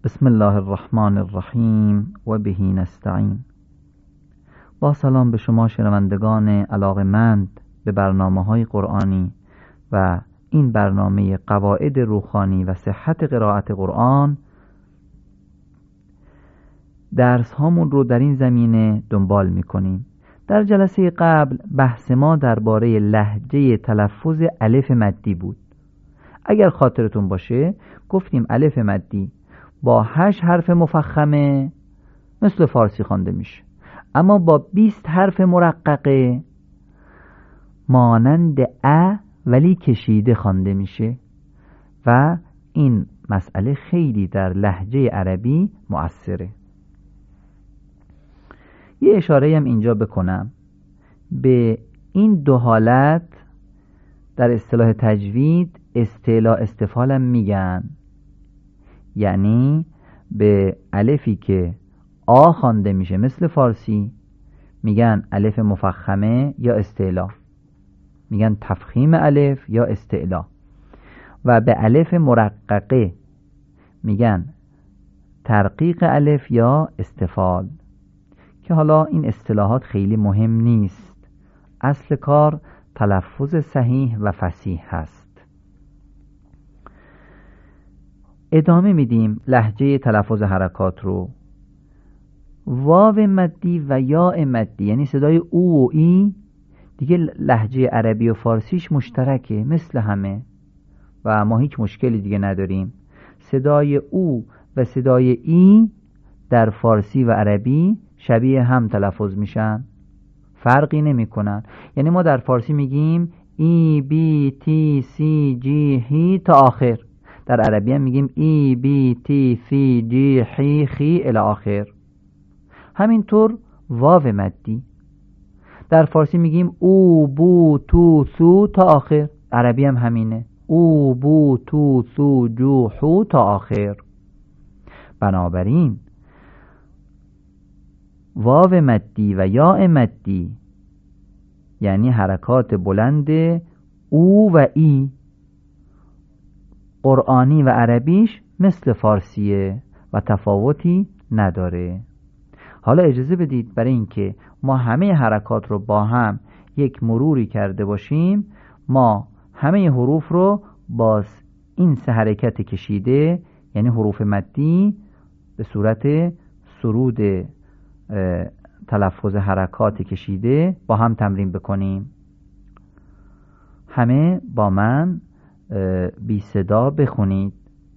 بسم الله الرحمن الرحیم و به نستعین. با سلام به شما شنوندگان علاقه‌مند به برنامه‌های قرآنی و این برنامه قواعد روحانی و صحت قرائت قرآن. درس هامون رو در این زمینه دنبال می‌کنیم. در جلسه قبل بحث ما درباره لهجه تلفظ الف مدی بود. اگر خاطرتون باشه گفتیم الف مدی با 8 حرف مفخمه مثل فارسی خوانده میشه، اما با 20 حرف مرققه مانند ا ولی کشیده خوانده میشه و این مسئله خیلی در لهجه عربی مؤثره. یه اشاره هم اینجا بکنم به این دو حالت در اصطلاح تجوید استعلاء استفهام میگن، یعنی به الفی که آ خوانده میشه مثل فارسی میگن الف مفخمه یا استعلا، میگن تفخیم الف یا استعلا، و به الف مرققه میگن ترقیق الف یا استفال، که حالا این اصطلاحات خیلی مهم نیست. اصل کار تلفظ صحیح و فصیح هست. ادامه میدیم لهجه تلفظ حرکات رو. واو مدی و یاء مدی، یعنی صدای او و ای، دیگه لهجه عربی و فارسیش مشترکه مثل همه و ما هیچ مشکلی دیگه نداریم. صدای او و صدای ای در فارسی و عربی شبیه هم تلفظ میشن، فرقی نمی کنن. یعنی ما در فارسی میگیم ای بی تی سی جی هی تا آخر، در عربی هم میگیم ای بی تی سی جی حی خی الی آخر. همینطور واو مدی در فارسی میگیم او بو تو سو تا آخر، عربی هم همینه، او بو تو سو جو حو تا آخر. بنابراین واو مدی و یاء مدی یعنی حرکات بلند او و ای، قرآنی و عربیش مثل فارسیه و تفاوتی نداره. حالا اجازه بدید برای اینکه ما همه حرکات رو با هم یک مروری کرده باشیم، ما همه حروف رو با این 3 حرکت کشیده، یعنی حروف مدی، به صورت سرود تلفظ حرکات کشیده با هم تمرین بکنیم. همه با من بی صدا بخونید.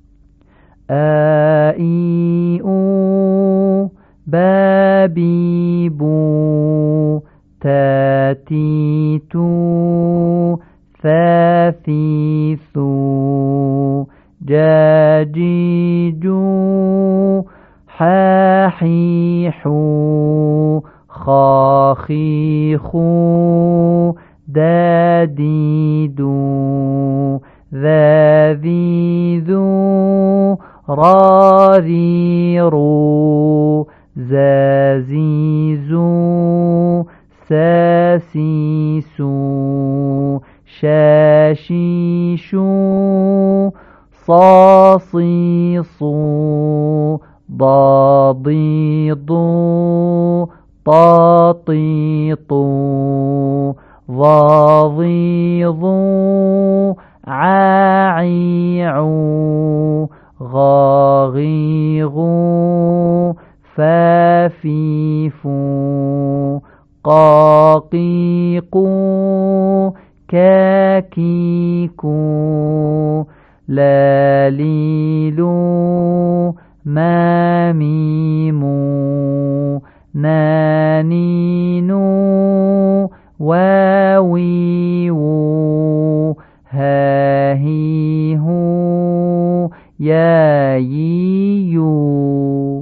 ا ای او ب بی بو ت تی تو ث ثی ثو ج جی جو ح حی حو خا خی خو د دی دو ذ ذی ذو را ذی رو ز زی زو س سی سو ش شی شو صا صی صو ضا ضی ضو طا طی طو ظا ظی ظو ع عی عو غا غی غو ف فی فو قا قی قو ک کی کو ل لی لو ما می مو ن نی نو و وی وو ه هی هو یا یی یو.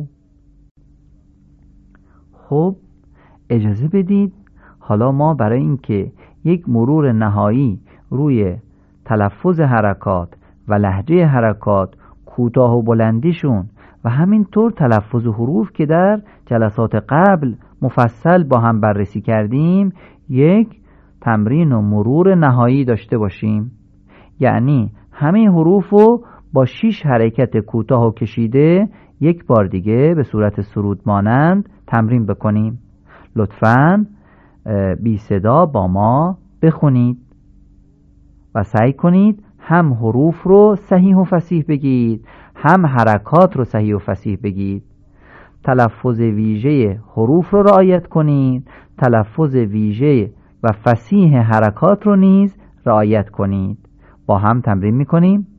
خب اجازه بدید حالا ما برای اینکه یک مرور نهایی روی تلفظ حرکات و لهجه حرکات، کوتاه و بلندیشون و همینطور تلفظ حروف که در جلسات قبل مفصل با هم بررسی کردیم، یک تمرین و مرور نهایی داشته باشیم. یعنی همه حروف رو با 6 حرکت کوتاه و کشیده یک بار دیگه به صورت سرود مانند تمرین بکنیم. لطفاً بی صدا با ما بخونید و سعی کنید هم حروف رو صحیح و فصیح بگید، هم حرکات رو صحیح و فصیح بگید. تلفظ ویژه حروف رو رعایت کنید، تلفظ ویژه و فصیح حرکات رو نیز رعایت کنید. با هم تمرین میکنیم.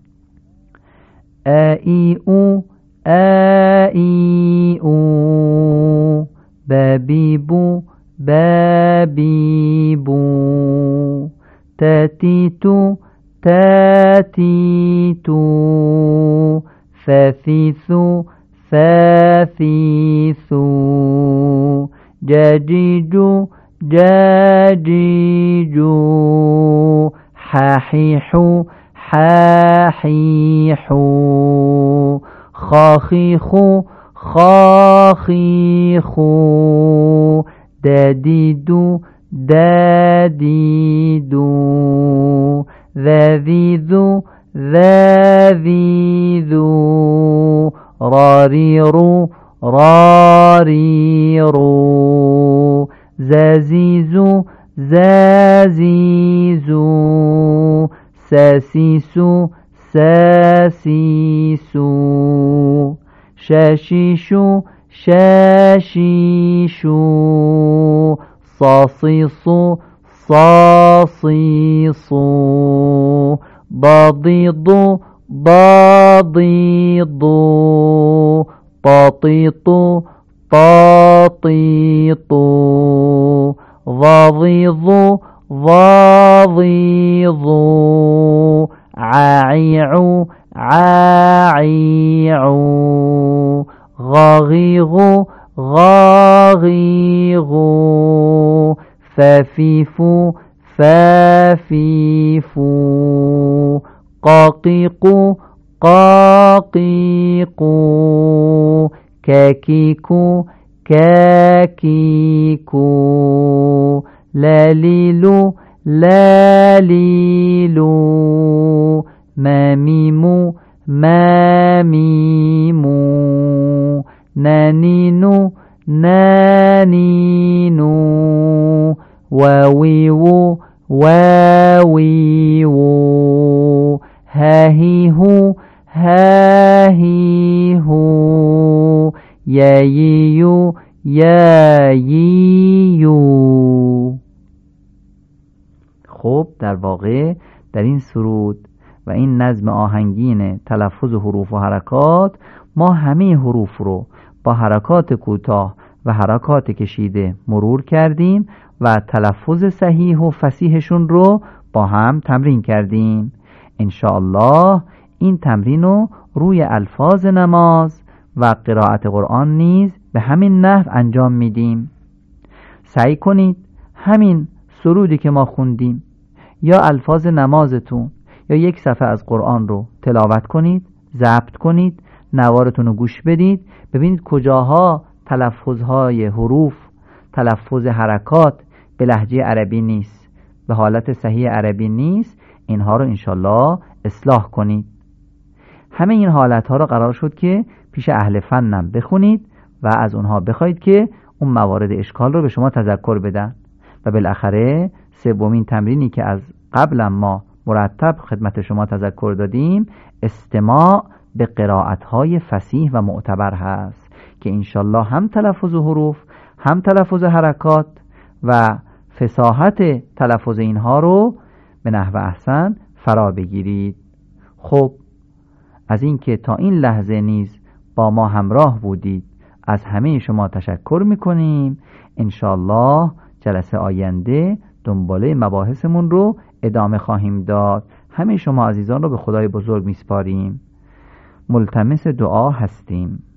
ای او ای او، ببی بو ببی بو، تتی تو تتی تو، ثثی ثو ثثی ثو، ججیجو ججیجو، ححیحو ححیحو، خاخیخو خاخیخو، ددیدو ددیدو، ذذیذو ذذیذو، راریرو راریرو، ززیزو ززیزو، سسیسو سسیسو، ششیشو ششیشو، صاصیصو صاصیصو، ضضیضو ضضیضو، طاطیطو طاطیطو، ضضیضو ضضیضو، عاعیعو عاعیعو، غاغیغو غاغیغو، ففیفو ففیفو، قاقیقو قاقیقو، کاکیکو کاکیکو، لالیلو لالیلو، مامیمو مامیمو، نانینو نانینو، واویو واویو، هاهیهو هاهیهو، یاییو یاییو. خب در واقع در این سرود و این نظم آهنگین تلفظ حروف و حرکات ما همه حروف رو با حرکات کوتاه و حرکات کشیده مرور کردیم و تلفظ صحیح و فصیحشون رو با هم تمرین کردیم. انشاءالله این تمرین رو روی الفاظ نماز و قرائت قرآن نیز به همین نحو انجام میدیم. سعی کنید همین سرودی که ما خوندیم یا الفاظ نمازتون یا یک صفحه از قرآن رو تلاوت کنید، ضبط کنید، نوارتون رو گوش بدید، ببینید کجاها تلفظهای حروف، تلفظ حرکات به لهجه عربی نیست، به حالت صحیح عربی نیست. اینها رو انشالله اصلاح کنید. همه این حالتها رو قرار شد که پیش اهل فنم بخونید و از اونها بخواید که اون موارد اشکال رو به شما تذکر بدن. و بالاخره سومین تمرینی که از قبلا ما مرتب خدمت شما تذکر دادیم، استماع به قرائت‌های فصیح و معتبر هست که انشالله هم تلفظ حروف، هم تلفظ حرکات و فصاحت تلفظ اینها رو به نحو احسن فرا بگیرید. خب از اینکه تا این لحظه نیز با ما همراه بودید از همه شما تشکر میکنیم. انشالله جلسه آینده دنباله مباحثمون رو ادامه خواهیم داد. همه شما عزیزان رو به خدای بزرگ میسپاریم. ملتمس دعا هستیم.